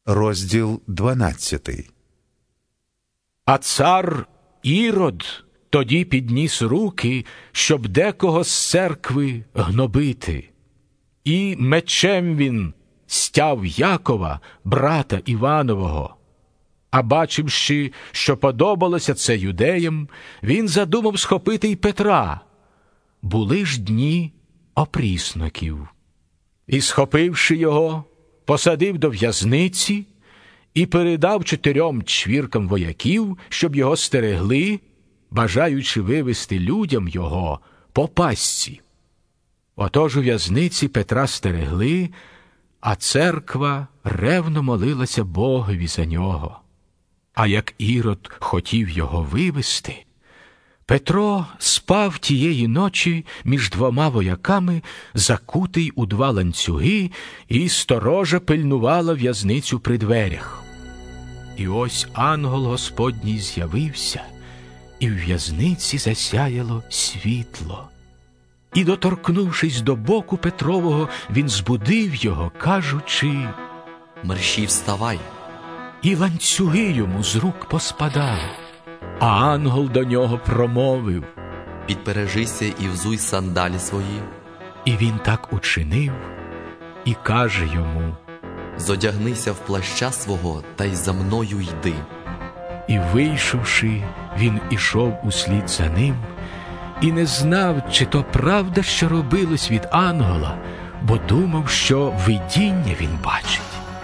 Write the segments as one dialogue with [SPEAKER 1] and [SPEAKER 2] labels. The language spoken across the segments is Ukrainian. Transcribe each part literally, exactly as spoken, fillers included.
[SPEAKER 1] Розділ дванадцятий.
[SPEAKER 2] А цар Ірод тоді підніс руки, щоб декого з церкви гнобити. І мечем він стяв Якова, брата Іванового. А бачивши, що подобалося це юдеям, він задумав схопити й Петра. Були ж дні опрісноків. І, схопивши його, посадив до в'язниці і передав чотирьом чвіркам вояків, щоб його стерегли, бажаючи вивести людям його по пастці. Отож у в'язниці Петра стерегли, а церква ревно молилася Богові за нього. А як Ірод хотів його вивести, Петро спав тієї ночі між двома вояками, закутий у два ланцюги, і сторожа пильнувала в'язницю при дверях. І ось ангел Господній з'явився, і в в'язниці засяяло світло. І, доторкнувшись до боку Петрового, він збудив його, кажучи:
[SPEAKER 3] «Мерщій вставай!»
[SPEAKER 2] І ланцюги йому з рук поспадали. А ангел до нього промовив:
[SPEAKER 3] «Підпережися і взуй сандалі свої».
[SPEAKER 2] І він так учинив, і каже йому:
[SPEAKER 3] «Зодягнися в плаща свого та й за мною йди».
[SPEAKER 2] І, вийшовши, він ішов услід за ним, і не знав, чи то правда, що робилось від ангела, бо думав, що видіння він бачить.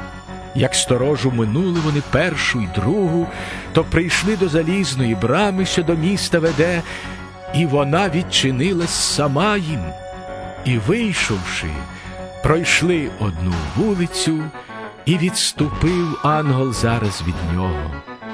[SPEAKER 2] Як сторожу минули вони першу й другу, то прийшли до залізної брами, що до міста веде, і вона відчинилась сама їм. І, вийшовши, пройшли одну вулицю, і відступив ангел зараз від нього.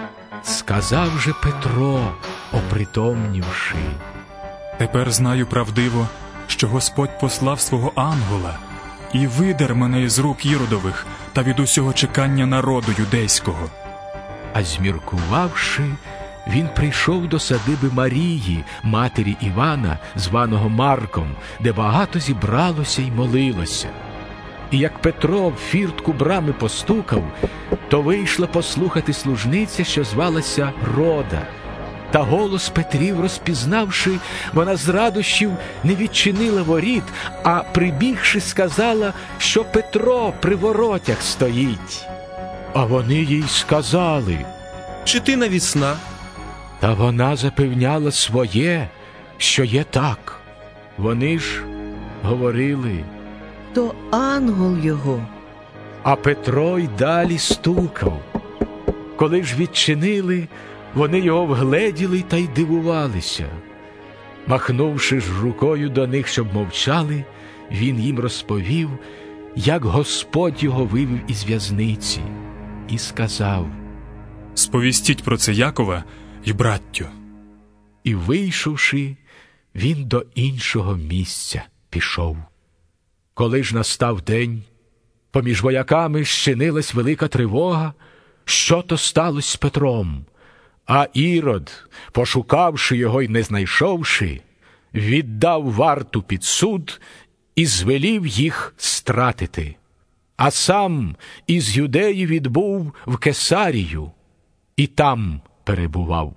[SPEAKER 2] Сказав же Петро, опритомнівши:
[SPEAKER 4] «Тепер знаю правдиво, що Господь послав свого ангела і видер мене із рук Іродових та від усього чекання народу юдейського».
[SPEAKER 2] А зміркувавши, він прийшов до садиби Марії, матері Івана, званого Марком, де багато зібралося й молилося. І як Петро в фіртку брами постукав, то вийшла послухати служниця, що звалася Рода. Та голос Петрів розпізнавши, вона з радощів не відчинила воріт, а, прибігши, сказала, що Петро при воротях стоїть. А вони їй сказали:
[SPEAKER 5] «Чи ти навіть сна?»
[SPEAKER 2] Та вона запевняла своє, що є так. Вони ж говорили:
[SPEAKER 6] «То ангел його».
[SPEAKER 2] А Петро й далі стукав. Коли ж відчинили, вони його вгледіли та й дивувалися. Махнувши ж рукою до них, щоб мовчали, він їм розповів, як Господь його вивів із в'язниці, і сказав:
[SPEAKER 4] «Сповістіть про це Якова й браттю».
[SPEAKER 2] І, вийшовши, він до іншого місця пішов. Коли ж настав день, поміж вояками щинилась велика тривога, що то сталося з Петром. А Ірод, пошукавши його й не знайшовши, віддав варту під суд і звелів їх стратити. А сам із Юдеї відбув в Кесарію і там перебував.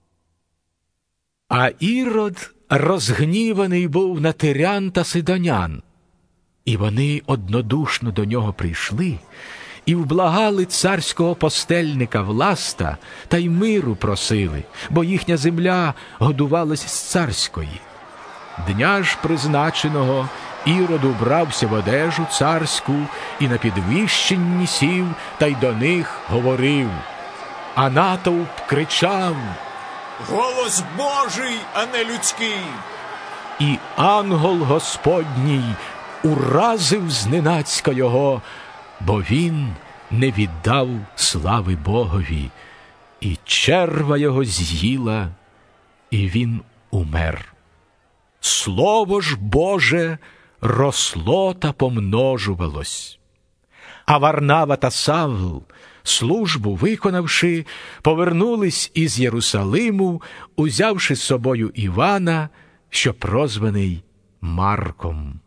[SPEAKER 2] А Ірод розгніваний був на тирян та сидонян, і вони однодушно до нього прийшли і вблагали царського постельника Власта та й миру просили, бо їхня земля годувалась з царської. Дня ж призначеного Ірод убрався в одежу царську і на підвищенні сів та й до них говорив. А натовп кричав:
[SPEAKER 5] «Голос Божий, а не людський!»
[SPEAKER 2] І ангел Господній уразив зненацька його, бо він не віддав слави Богові, і черва його з'їла, і він умер. Слово ж Боже росло та помножувалось. А Варнава та Савл, службу виконавши, повернулись із Єрусалиму, узявши з собою Івана, що прозваний Марком.